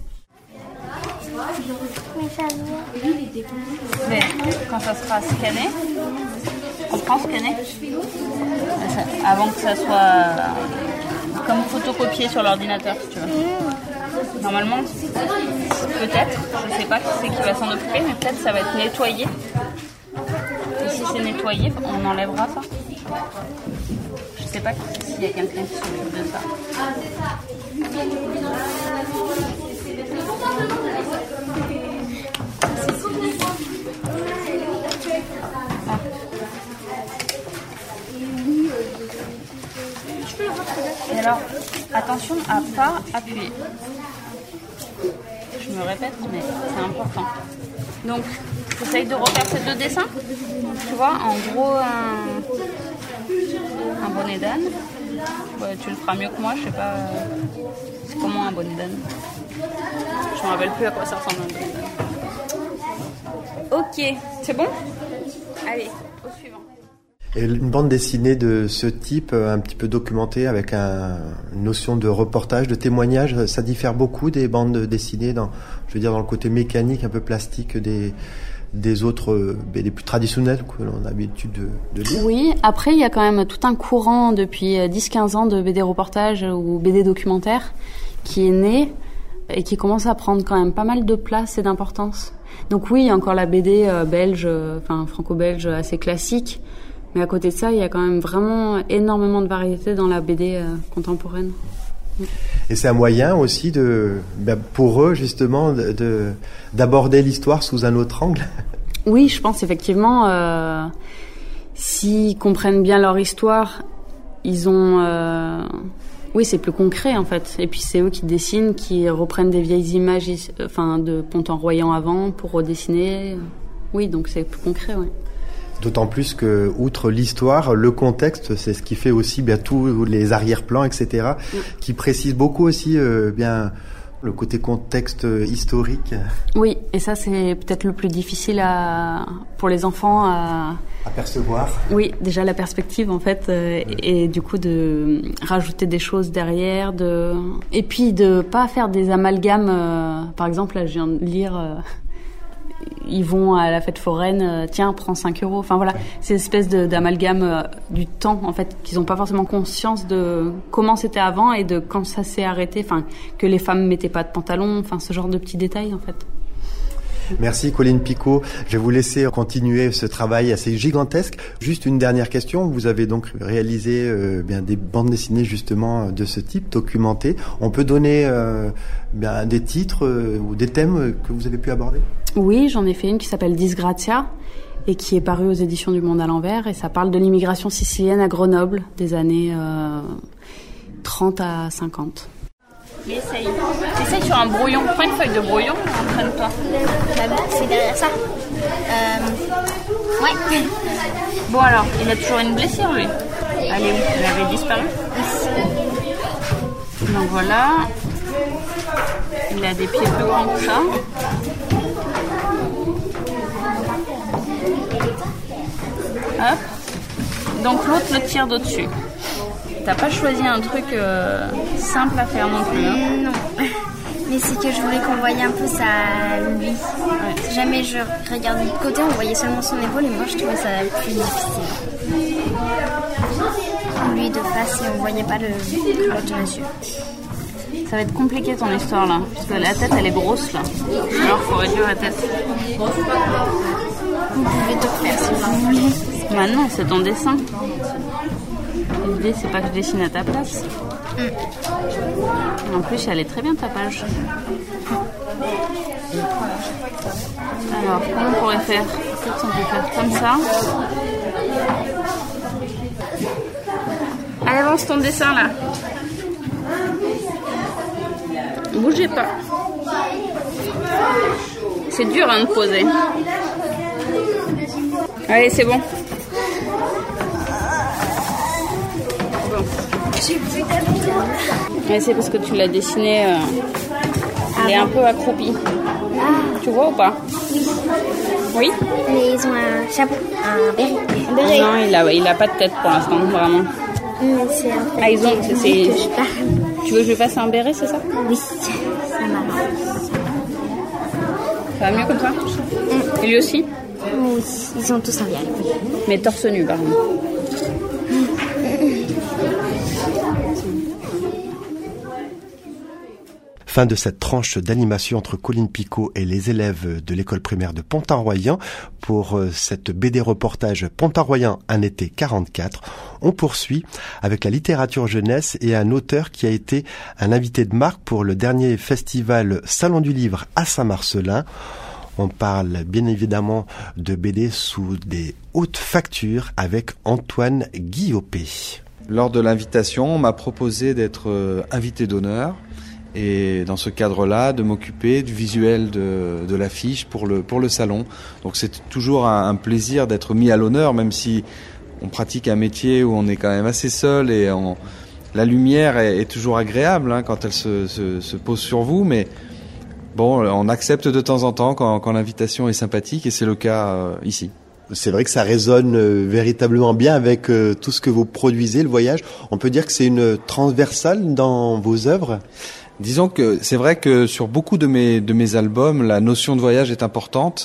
Mais quand ça sera scanné, on prend scanné avant que ça soit comme photocopié sur l'ordinateur, si tu veux. Normalement, peut-être, je sais pas qui c'est qui va s'en occuper, mais peut-être ça va être nettoyé. Et si c'est nettoyé, on enlèvera ça. Je sais pas s'il y a quelqu'un qui s'occupe de ça. Et alors, attention à pas appuyer. Je me répète, mais c'est important. Donc, j'essaye de refaire ces deux dessins. Tu vois, en gros, un, un bonnet d'âne. Ouais, tu le feras mieux que moi, je sais pas. C'est comment un bonnet d'âne? Je me rappelle plus à quoi ça ressemble un bonnet d'âne. Ok, c'est bon? Allez, au suivant. Et une bande dessinée de ce type, un petit peu documentée, avec un, une notion de reportage, de témoignage, ça diffère beaucoup des bandes dessinées dans, je veux dire, dans le côté mécanique, un peu plastique des, des autres, des plus traditionnels que l'on a l'habitude de, de lire. Oui, après, il y a quand même tout un courant depuis dix à quinze ans de B D reportage ou B D documentaire qui est né et qui commence à prendre quand même pas mal de place et d'importance. Donc oui, il y a encore la B D belge, enfin franco-belge assez classique. Mais à côté de ça, il y a quand même vraiment énormément de variété dans la B D euh, contemporaine. Et c'est un moyen aussi de, ben pour eux justement, de, de, d'aborder l'histoire sous un autre angle. Oui, je pense effectivement, euh, s'ils comprennent bien leur histoire, ils ont... Euh, oui, c'est plus concret en fait. Et puis c'est eux qui dessinent, qui reprennent des vieilles images, enfin de Pont-en-Royan avant pour redessiner. Oui, donc c'est plus concret, oui. D'autant plus que, outre l'histoire, le contexte, c'est ce qui fait aussi bien tous les arrière-plans, et cetera, mm. qui précise beaucoup aussi euh, bien Le côté contexte historique. Oui, et ça c'est peut-être le plus difficile à, pour les enfants à... à percevoir. Oui, déjà la perspective en fait, euh, oui. Et du coup de rajouter des choses derrière, de et puis de pas faire des amalgames. Euh, par exemple, là je viens de lire, euh, ils vont à la fête foraine, euh, tiens, prends cinq euros. Enfin voilà, ouais. C'est une espèce de, d'amalgame euh, du temps en fait, qu'ils n'ont pas forcément conscience de comment c'était avant et de quand ça s'est arrêté. Enfin, que les femmes mettaient pas de pantalon. Enfin, ce genre de petits détails en fait. Merci Colline Picot. Je vais vous laisser continuer ce travail assez gigantesque. Juste une dernière question. Vous avez donc réalisé euh, bien des bandes dessinées justement de ce type, documentées. On peut donner euh, bien des titres euh, ou des thèmes que vous avez pu aborder ? Oui, j'en ai fait une qui s'appelle Disgrazia et qui est parue aux éditions du Monde à l'envers. Et ça parle de l'immigration sicilienne à Grenoble des années euh, trente à cinquante. Mais essaye. Essaye sur un brouillon. Prends une feuille de brouillon, entraîne-toi. C'est derrière ça. Euh... Ouais. Bon alors, il a toujours une blessure lui. Allez, il avait disparu. Donc voilà. Il a des pieds plus grands que ça. Hop. Donc l'autre le tire d'au-dessus. T'as pas choisi un truc euh, simple à faire non plus, hein ? Non. Mais c'est que je voulais qu'on voyait un peu ça lui. Ouais. Si jamais je regardais de côté, on voyait seulement son épaule et moi je trouvais ça plus difficile. Lui de face et on voyait pas le l'autre monsieur. Ça va être compliqué ton histoire là, parce que la tête elle est grosse là. Alors faut réduire la tête. Vous pouvez tout faire si vous voulez. Maintenant c'est ton dessin. L'idée c'est pas que je dessine à ta place. Mm. En plus elle est très bien ta page. Alors comment on pourrait faire ? Peut-être on peut faire comme ça. Allez, avance ton dessin là. Bougez pas. C'est dur hein, de poser. Allez, c'est bon. Bon. Ouais, c'est parce que tu l'as dessiné. Euh, ah il est bon. Un peu accroupi. Ah. Tu vois ou pas ? Oui. Oui ? Mais ils ont un chapeau, un béret. Un béret. Non, il a, il a pas de tête pour l'instant, vraiment. Mais c'est un peu. Ah, ils ont. C'est, c'est... Tu veux que je fasse un béret, c'est ça ? Oui, c'est marrant. Ça va mieux comme ça ? Mm. Et lui aussi ? Oui, ils ont tous un vial. Mais torse nu, par contre. Fin de cette tranche d'animation entre Colline Picot et les élèves de l'école primaire de Pontarroyan pour cette B D reportage Pontarroyan un été quarante-quatre. On poursuit avec la littérature jeunesse et un auteur qui a été un invité de marque pour le dernier festival Salon du Livre à Saint-Marcellin. On parle bien évidemment de B D sous des hautes factures avec Antoine Guillopé. Lors de l'invitation, on m'a proposé d'être invité d'honneur. Et dans ce cadre-là, de m'occuper du visuel de, de l'affiche pour le, pour le salon. Donc c'est toujours un, un plaisir d'être mis à l'honneur, même si on pratique un métier où on est quand même assez seul et on, la lumière est, est toujours agréable hein, quand elle se, se, se pose sur vous. Mais bon, on accepte de temps en temps quand, quand l'invitation est sympathique et c'est le cas euh, ici. C'est vrai que ça résonne euh, véritablement bien avec euh, tout ce que vous produisez, le voyage. On peut dire que c'est une transversale dans vos œuvres. Disons que c'est vrai que sur beaucoup de mes de mes albums, la notion de voyage est importante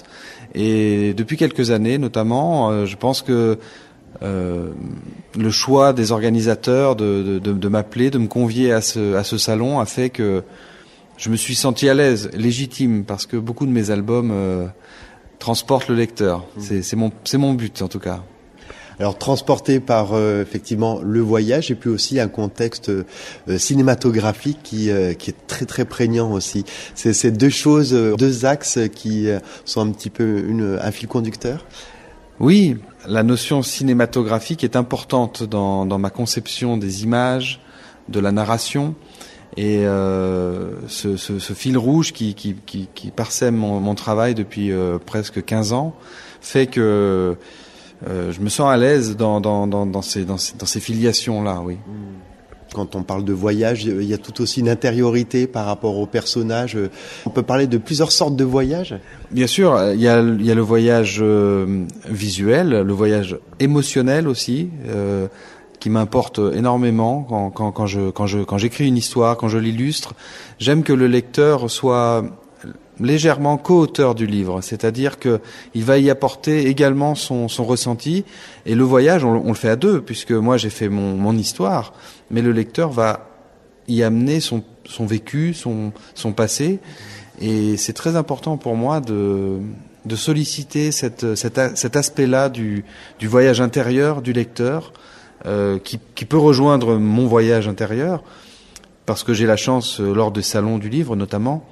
et depuis quelques années notamment, euh, je pense que euh, le choix des organisateurs de, de, de, de m'appeler, de me convier à ce à ce salon a fait que je me suis senti à l'aise, légitime, parce que beaucoup de mes albums euh, transportent le lecteur. C'est c'est mon c'est mon but en tout cas. Alors transporté par euh, effectivement le voyage et puis aussi un contexte euh, cinématographique qui euh, qui est très très prégnant aussi. C'est ces deux choses, euh, deux axes qui euh, sont un petit peu une, un fil conducteur. Oui, la notion cinématographique est importante dans dans ma conception des images, de la narration et euh, ce, ce, ce fil rouge qui qui qui, qui parsème mon, mon travail depuis euh, presque quinze ans fait que Euh, je me sens à l'aise dans, dans, dans, dans, ces, dans, ces, dans ces filiations-là, oui. Quand on parle de voyage, il y a tout aussi une intériorité par rapport aux personnages. On peut parler de plusieurs sortes de voyages. Bien sûr, il y a, il y a le voyage euh, visuel, le voyage émotionnel aussi, euh, qui m'importe énormément quand, quand, quand je, quand je, quand j'écris une histoire, quand je l'illustre. J'aime que le lecteur soit légèrement co-auteur du livre, c'est-à-dire que il va y apporter également son, son ressenti, et le voyage, on, on le fait à deux, puisque moi j'ai fait mon, mon histoire, mais le lecteur va y amener son, son vécu, son, son passé, et c'est très important pour moi de, de solliciter cette, cet, cet aspect-là du, du voyage intérieur du lecteur, euh, qui, qui peut rejoindre mon voyage intérieur, parce que j'ai la chance, lors des salons du livre notamment,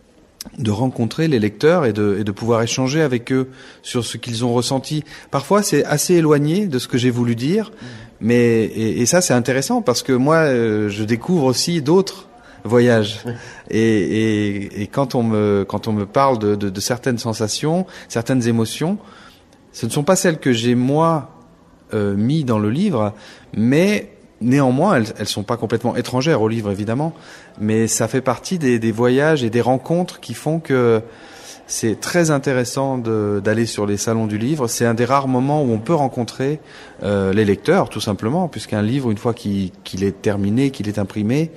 de rencontrer les lecteurs et de, et de pouvoir échanger avec eux sur ce qu'ils ont ressenti. Parfois, c'est assez éloigné de ce que j'ai voulu dire, mais et, et ça, c'est intéressant parce que moi, euh, je découvre aussi d'autres voyages. Et, et, et quand on me quand on me parle de, de, de certaines sensations, certaines émotions, ce ne sont pas celles que j'ai moi euh, mis dans le livre, mais néanmoins, elles, elles sont pas complètement étrangères au livre, évidemment, mais ça fait partie des, des voyages et des rencontres qui font que c'est très intéressant de, d'aller sur les salons du livre. C'est un des rares moments où on peut rencontrer euh, les lecteurs, tout simplement, puisqu'un livre, une fois qu'il, qu'il est terminé, qu'il est imprimé,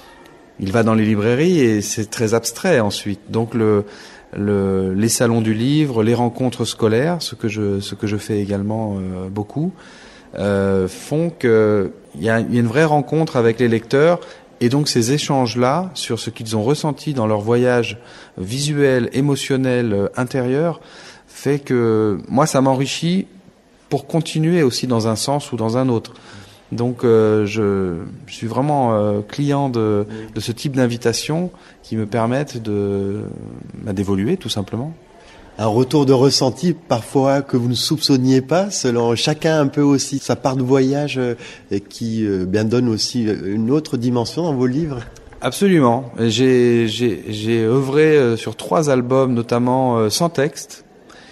il va dans les librairies et c'est très abstrait ensuite. Donc le, le, les salons du livre, les rencontres scolaires, ce que je, ce que je fais également euh, beaucoup, euh, font que il y a une vraie rencontre avec les lecteurs, et donc ces échanges-là sur ce qu'ils ont ressenti dans leur voyage visuel, émotionnel, intérieur, fait que moi ça m'enrichit pour continuer aussi dans un sens ou dans un autre. Donc euh, je, je suis vraiment euh, client de, de ce type d'invitation qui me permettent de, bah, d'évoluer tout simplement. Un retour de ressenti parfois que vous ne soupçonniez pas, selon chacun un peu aussi sa part de voyage euh, qui euh, bien donne aussi une autre dimension dans vos livres. Absolument. J'ai, j'ai, j'ai œuvré euh, sur trois albums, notamment euh, sans texte.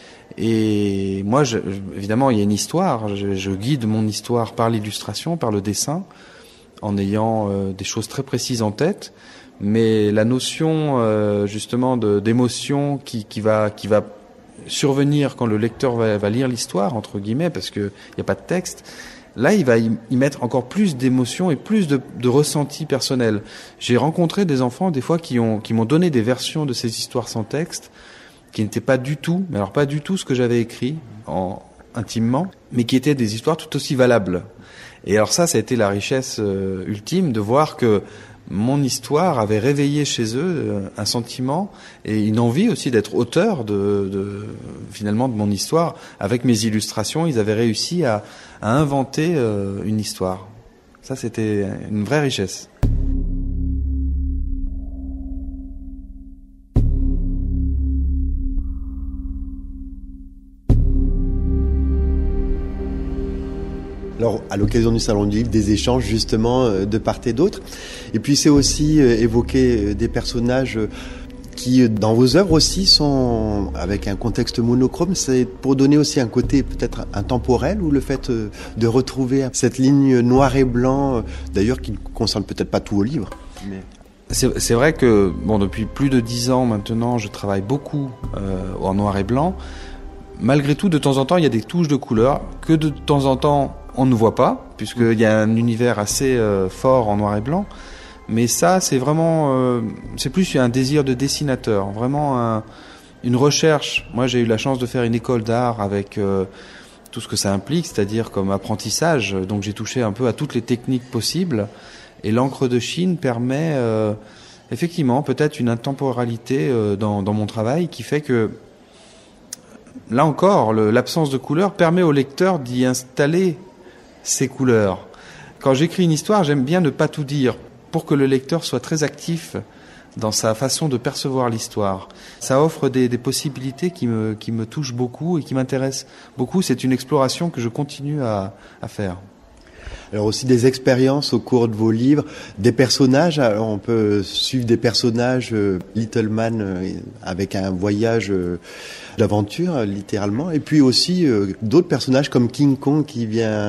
Et moi, je, évidemment, il y a une histoire. Je, je guide mon histoire par l'illustration, par le dessin, en ayant euh, des choses très précises en tête. Mais la notion euh, justement de, d'émotion qui, qui va qui va survenir quand le lecteur va, va lire l'histoire entre guillemets, parce que il y a pas de texte, là il va y, y mettre encore plus d'émotion et plus de, de ressenti personnel. J'ai rencontré des enfants des fois qui ont qui m'ont donné des versions de ces histoires sans texte qui n'étaient pas du tout, mais alors pas du tout ce que j'avais écrit en intimement, mais qui étaient des histoires tout aussi valables. Et alors ça, ça a été la richesse euh, ultime de voir que mon histoire avait réveillé chez eux un sentiment et une envie aussi d'être auteur de, de finalement de mon histoire. Avec mes illustrations, ils avaient réussi à, à inventer euh, une histoire. Ça, c'était une vraie richesse. Alors, à l'occasion du Salon du Livre, des échanges justement de part et d'autre. Et puis, c'est aussi évoquer des personnages qui, dans vos œuvres aussi, sont avec un contexte monochrome. C'est pour donner aussi un côté peut-être intemporel, ou le fait de retrouver cette ligne noir et blanc, d'ailleurs qui ne concerne peut-être pas tous vos livres. Mais... C'est, c'est vrai que bon, depuis plus de dix ans maintenant, je travaille beaucoup euh, en noir et blanc. Malgré tout, de temps en temps, il y a des touches de couleur que de temps en temps on ne voit pas, puisqu'il y a un univers assez euh, fort en noir et blanc. Mais ça, c'est vraiment, euh, c'est plus un désir de dessinateur, vraiment un, une recherche. Moi, j'ai eu la chance de faire une école d'art avec euh, tout ce que ça implique, c'est-à-dire comme apprentissage. Donc, j'ai touché un peu à toutes les techniques possibles. Et l'encre de Chine permet euh, effectivement peut-être une intemporalité euh, dans, dans mon travail qui fait que, là encore, le, l'absence de couleur permet au lecteur d'y installer ses couleurs. Quand j'écris une histoire, j'aime bien ne pas tout dire pour que le lecteur soit très actif dans sa façon de percevoir l'histoire. Ça offre des, des possibilités qui me, qui me touchent beaucoup et qui m'intéressent beaucoup. C'est une exploration que je continue à, à faire. Alors aussi des expériences au cours de vos livres, des personnages. Alors on peut suivre des personnages euh, Little Man euh, avec un voyage euh, d'aventure littéralement, et puis aussi euh, d'autres personnages comme King Kong qui vient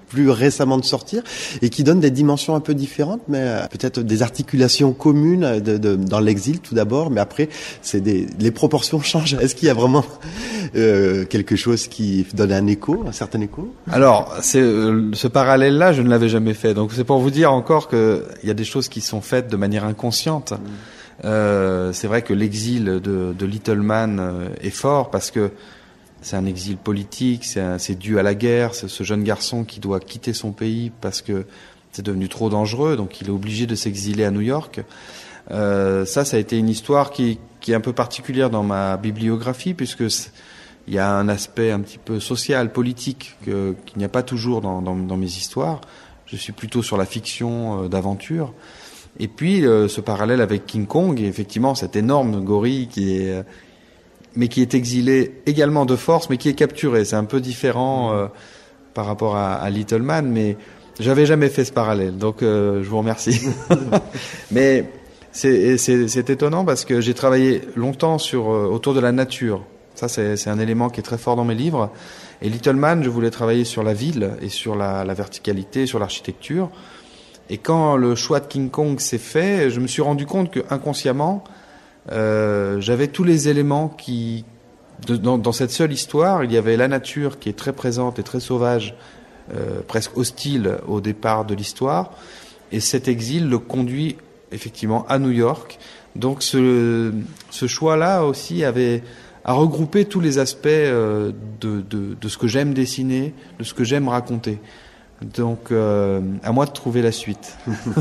plus récemment de sortir et qui donne des dimensions un peu différentes, mais euh, peut-être des articulations communes de, de, dans l'exil tout d'abord, mais après c'est des, les proportions changent. Est-ce qu'il y a vraiment euh, quelque chose qui donne un écho, un certain écho? Alors, c'est, euh, ce parallèle-là, je ne l'avais jamais fait. Donc c'est pour vous dire encore que il y a des choses qui sont faites de manière inconsciente. Mmh. Euh, c'est vrai que l'exil de, de Littleman euh, est fort parce que c'est un exil politique, c'est, un, c'est dû à la guerre, c'est ce jeune garçon qui doit quitter son pays parce que c'est devenu trop dangereux, donc il est obligé de s'exiler à New York. Euh, ça, ça a été une histoire qui, qui est un peu particulière dans ma bibliographie, puisque il y a un aspect un petit peu social, politique, que, qu'il n'y a pas toujours dans, dans, dans mes histoires. Je suis plutôt sur la fiction euh, d'aventure. Et puis, euh, ce parallèle avec King Kong, et effectivement, cet énorme gorille qui est... Euh, mais qui est exilé également de force, mais qui est capturé. C'est un peu différent euh, par rapport à, à Littleman, mais j'avais jamais fait ce parallèle, donc euh, je vous remercie. Mais c'est, c'est, c'est étonnant parce que j'ai travaillé longtemps sur euh, autour de la nature. Ça, c'est, c'est un élément qui est très fort dans mes livres. Et Littleman, je voulais travailler sur la ville et sur la, la verticalité, sur l'architecture. Et quand le choix de King Kong s'est fait, je me suis rendu compte que inconsciemment, Euh, j'avais tous les éléments qui, de, dans, dans cette seule histoire, il y avait la nature qui est très présente et très sauvage, euh, presque hostile au départ de l'histoire, et cet exil le conduit effectivement à New York. Donc ce, ce choix-là aussi avait à regrouper tous les aspects euh, de, de, de ce que j'aime dessiner, de ce que j'aime raconter. Donc euh, à moi de trouver la suite.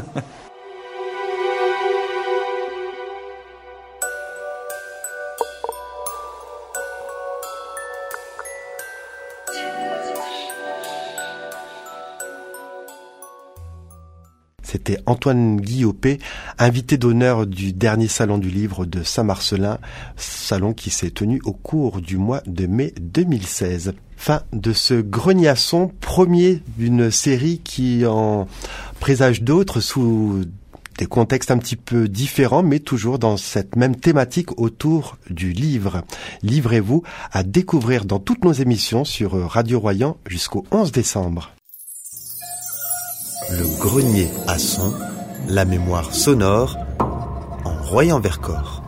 C'était Antoine Guillopé, invité d'honneur du dernier salon du livre de Saint-Marcellin, salon qui s'est tenu au cours du mois de mai deux mille seize. Fin de ce grenier à son, premier d'une série qui en présage d'autres sous des contextes un petit peu différents, mais toujours dans cette même thématique autour du livre. Livrez-vous à découvrir dans toutes nos émissions sur Radio Royan jusqu'au onze décembre. Le grenier à son, la mémoire sonore en Royan-Vercors.